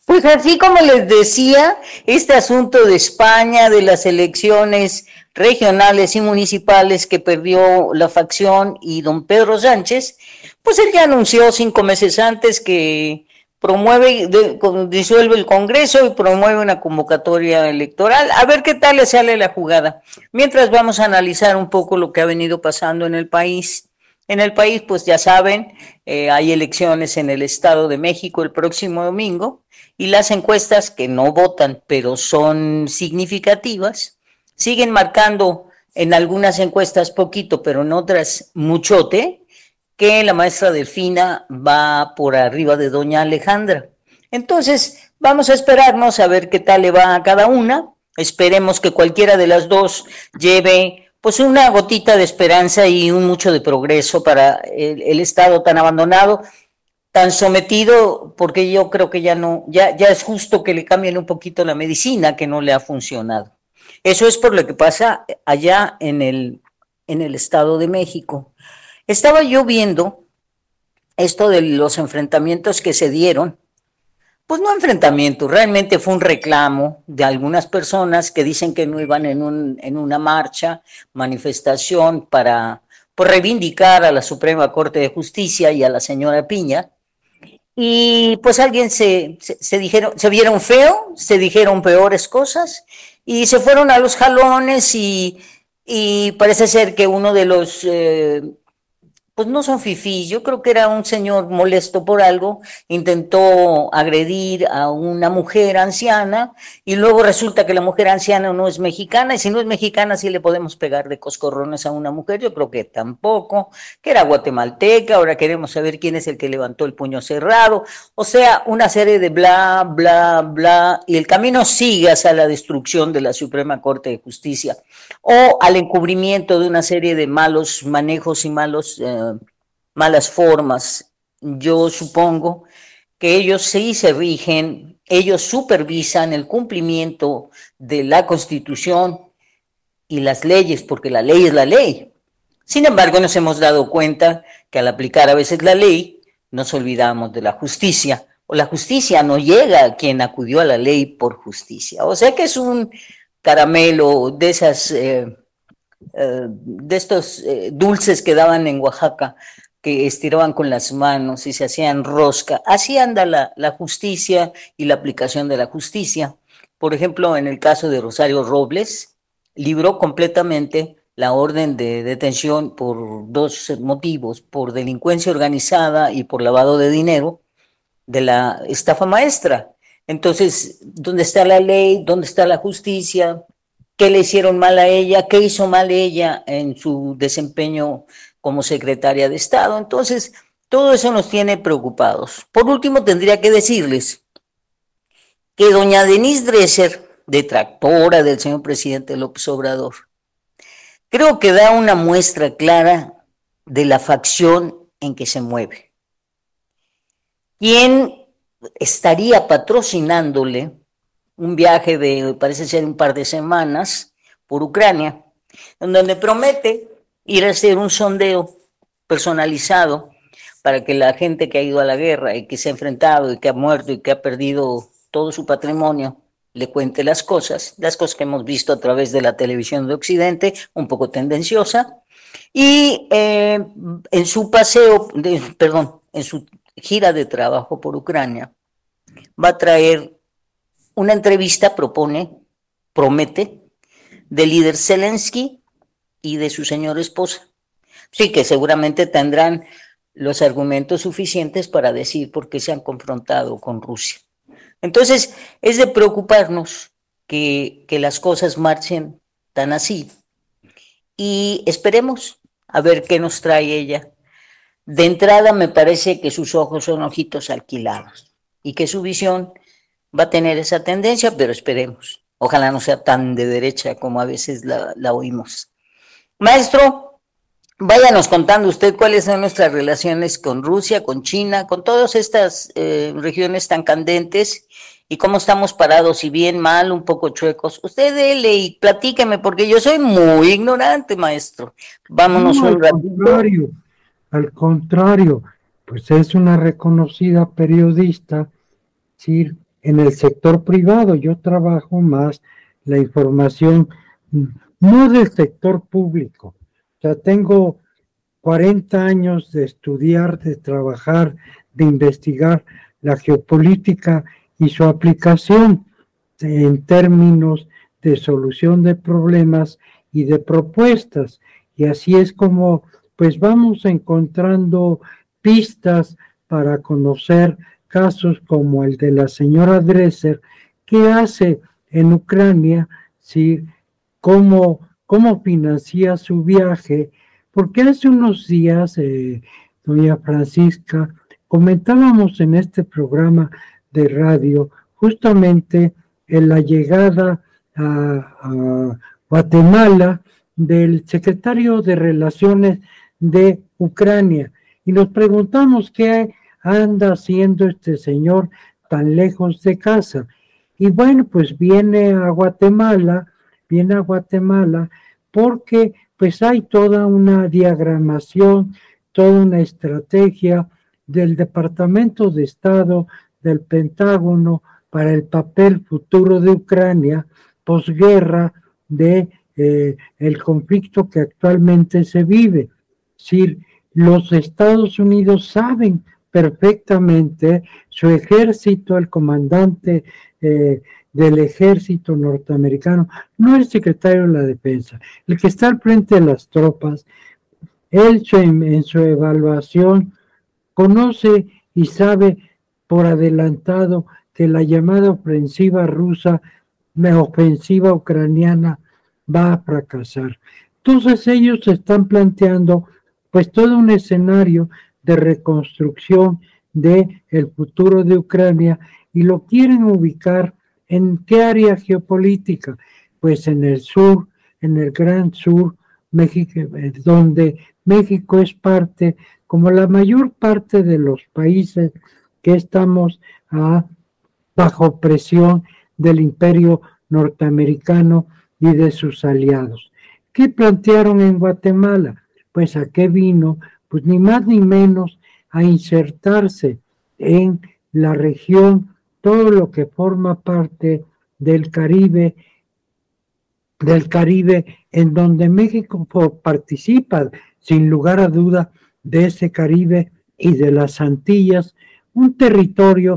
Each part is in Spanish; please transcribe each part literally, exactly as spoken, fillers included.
Pues así como les decía, este asunto de España, de las elecciones regionales y municipales que perdió la facción y don Pedro Sánchez, pues él ya anunció cinco meses antes que promueve, de, disuelve el Congreso y promueve una convocatoria electoral. A ver qué tal le sale la jugada. Mientras vamos a analizar un poco lo que ha venido pasando en el país. En el país, pues ya saben, eh, hay elecciones en el Estado de México el próximo domingo y las encuestas que no votan, pero son significativas, siguen marcando en algunas encuestas poquito, pero en otras muchote, que la maestra Delfina va por arriba de doña Alejandra. Entonces, vamos a esperarnos a ver qué tal le va a cada una. Esperemos que cualquiera de las dos lleve pues una gotita de esperanza y un mucho de progreso para el, el Estado tan abandonado, tan sometido, porque yo creo que ya no, ya, ya es justo que le cambien un poquito la medicina que no le ha funcionado. Eso es por lo que pasa allá en el, en el Estado de México. Estaba yo viendo esto de los enfrentamientos que se dieron, pues no enfrentamiento, realmente fue un reclamo de algunas personas que dicen que no iban en, un, en una marcha, manifestación para por reivindicar a la Suprema Corte de Justicia y a la señora Piña, y pues alguien se, se, se dijeron, se vieron feo, se dijeron peores cosas y se fueron a los jalones y, y parece ser que uno de los eh, pues no son fifís, yo creo que era un señor molesto por algo, intentó agredir a una mujer anciana y luego resulta que la mujer anciana no es mexicana y si no es mexicana sí le podemos pegar de coscorrones a una mujer, yo creo que tampoco, que era guatemalteca, ahora queremos saber quién es el que levantó el puño cerrado, o sea, una serie de bla, bla, bla, y el camino sigue hacia la destrucción de la Suprema Corte de Justicia o al encubrimiento de una serie de malos manejos y malos eh, malas formas. Yo supongo que ellos sí se rigen, ellos supervisan el cumplimiento de la Constitución y las leyes, porque la ley es la ley. Sin embargo, nos hemos dado cuenta que al aplicar a veces la ley, nos olvidamos de la justicia, o la justicia no llega a quien acudió a la ley por justicia. O sea que es un caramelo de esas, eh, eh, de estos eh, dulces que daban en Oaxaca, que estiraban con las manos y se hacían rosca. Así anda la, la justicia y la aplicación de la justicia. Por ejemplo, en el caso de Rosario Robles, libró completamente la orden de detención por dos motivos, por delincuencia organizada y por lavado de dinero de la estafa maestra. Entonces, ¿dónde está la ley? ¿Dónde está la justicia? ¿Qué le hicieron mal a ella? ¿Qué hizo mal ella en su desempeño como secretaria de Estado? Entonces, todo eso nos tiene preocupados. Por último, tendría que decirles que doña Denise Dresser, detractora del señor presidente López Obrador, creo que da una muestra clara de la facción en que se mueve. ¿Quién estaría patrocinándole un viaje de, parece ser un par de semanas, por Ucrania, en donde promete ir a hacer un sondeo personalizado para que la gente que ha ido a la guerra y que se ha enfrentado y que ha muerto y que ha perdido todo su patrimonio le cuente las cosas, las cosas que hemos visto a través de la televisión de Occidente, un poco tendenciosa, y eh, en su paseo, de, perdón, en su gira de trabajo por Ucrania, va a traer una entrevista, propone, promete, del líder Zelensky y de su señora esposa. Sí, que seguramente tendrán los argumentos suficientes para decir por qué se han confrontado con Rusia. Entonces, es de preocuparnos que, que las cosas marchen tan así y esperemos a ver qué nos trae ella. De entrada, me parece que sus ojos son ojitos alquilados y que su visión va a tener esa tendencia, pero esperemos. Ojalá no sea tan de derecha como a veces la, la oímos. Maestro, váyanos contando usted cuáles son nuestras relaciones con Rusia, con China, con todas estas eh, regiones tan candentes y cómo estamos parados, si bien mal, un poco chuecos. Usted dele y platíqueme, porque yo soy muy ignorante, maestro. Vámonos no, un al ratito. Contrario, al contrario, pues es una reconocida periodista, sí, en el sector privado. Yo trabajo más la información, no del sector público. O sea, tengo cuarenta años de estudiar, de trabajar, de investigar la geopolítica y su aplicación en términos de solución de problemas y de propuestas. Y así es como pues vamos encontrando pistas para conocer casos como el de la señora Dresser, qué hace en Ucrania, ¿sí? cómo, cómo financia su viaje, porque hace unos días, eh, doña Francisca, comentábamos en este programa de radio justamente en la llegada a, a Guatemala del secretario de Relaciones de Ucrania, y nos preguntamos qué anda haciendo este señor tan lejos de casa. Y bueno, pues viene a Guatemala, viene a Guatemala porque pues hay toda una diagramación, toda una estrategia del Departamento de Estado, del Pentágono, para el papel futuro de Ucrania, posguerra de eh, el conflicto que actualmente se vive. Es decir, los Estados Unidos saben perfectamente, su ejército, el comandante eh, del ejército norteamericano, no el secretario de la defensa, el que está al frente de las tropas, él en, en su evaluación conoce y sabe por adelantado que la llamada ofensiva rusa, la ofensiva ucraniana va a fracasar. Entonces ellos están planteando pues todo un escenario de reconstrucción de el futuro de Ucrania y lo quieren ubicar en qué área geopolítica, pues en el sur, en el Gran Sur, México, donde México es parte, como la mayor parte de los países que estamos a, bajo presión del imperio norteamericano y de sus aliados. ¿Qué plantearon en Guatemala? Pues a qué vino, pues ni más ni menos a insertarse en la región, todo lo que forma parte del Caribe, del Caribe, en donde México participa, sin lugar a duda, de ese Caribe y de las Antillas, un territorio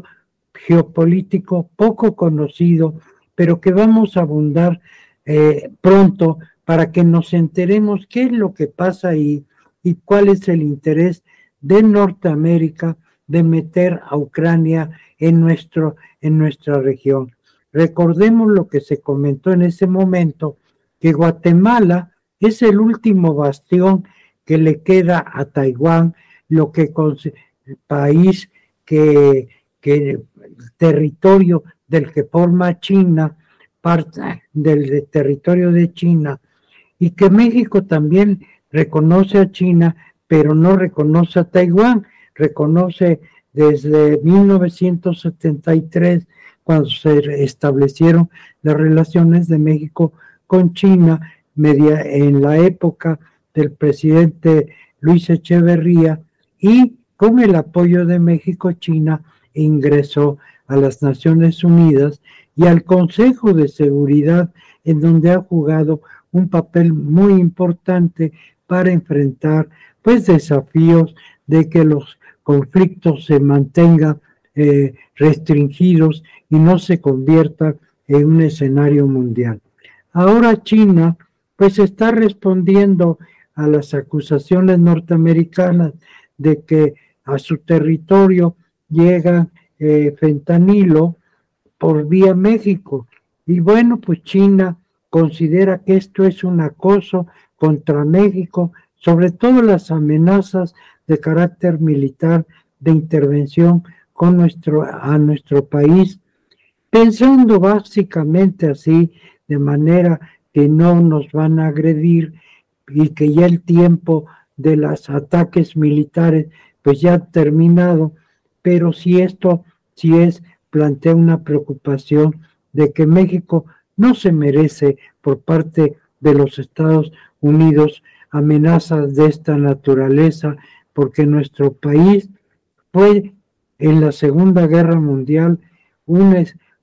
geopolítico poco conocido, pero que vamos a abundar eh, pronto para que nos enteremos qué es lo que pasa ahí y cuál es el interés de Norteamérica de meter a Ucrania en, nuestro, en nuestra región. Recordemos lo que se comentó en ese momento, que Guatemala es el último bastión que le queda a Taiwán, lo que el país que, que territorio del que forma China, parte del de territorio de China, y que México también reconoce a China, pero no reconoce a Taiwán, reconoce desde mil novecientos setenta y tres, cuando se establecieron las relaciones de México con China, media, en la época del presidente Luis Echeverría, y con el apoyo de México, China ingresó a las Naciones Unidas y al Consejo de Seguridad, en donde ha jugado un papel muy importante para enfrentar pues desafíos de que los conflictos se mantengan eh, restringidos y no se conviertan en un escenario mundial. Ahora China pues está respondiendo a las acusaciones norteamericanas de que a su territorio llega eh, fentanilo por vía México. Y bueno, pues China considera que esto es un acoso contra México, sobre todo las amenazas de carácter militar de intervención con nuestro, a nuestro país, pensando básicamente así, de manera que no nos van a agredir y que ya el tiempo de los ataques militares pues ya ha terminado, pero si esto, si es, plantea una preocupación de que México no se merece por parte de los Estados Unidos amenazas de esta naturaleza, porque nuestro país fue en la Segunda Guerra Mundial un,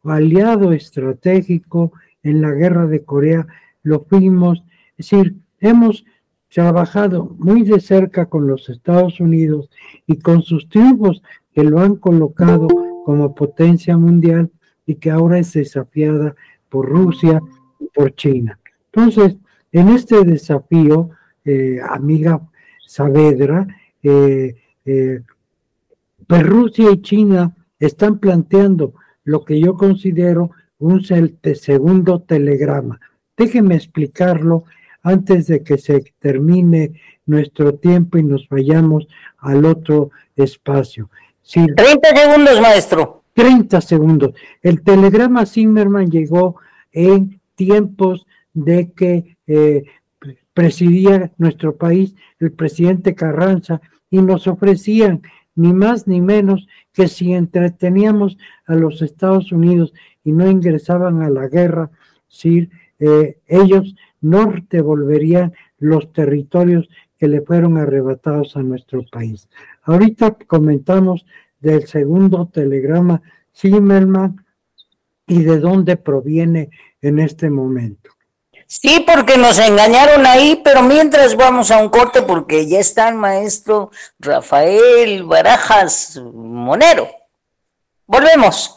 aliado estratégico en la guerra de Corea, lo fuimos, es decir, hemos trabajado muy de cerca con los Estados Unidos y con sus triunfos que lo han colocado como potencia mundial y que ahora es desafiada por Rusia y por China. Entonces, en este desafío, eh, amiga Saavedra, eh, eh, pues Rusia y China están planteando lo que yo considero un segundo telegrama. Déjenme explicarlo antes de que se termine nuestro tiempo y nos vayamos al otro espacio. Si, treinta segundos, maestro. treinta segundos. El telegrama Zimmerman llegó en tiempos de que eh, presidía nuestro país el presidente Carranza y nos ofrecían ni más ni menos que si entreteníamos a los Estados Unidos y no ingresaban a la guerra, si eh, ellos no devolverían los territorios que le fueron arrebatados a nuestro país. Ahorita comentamos del segundo telegrama Zimmerman y de dónde proviene en este momento. Sí, porque nos engañaron ahí, pero mientras vamos a un corte porque ya está el maestro Rafael Barajas Monero. Volvemos.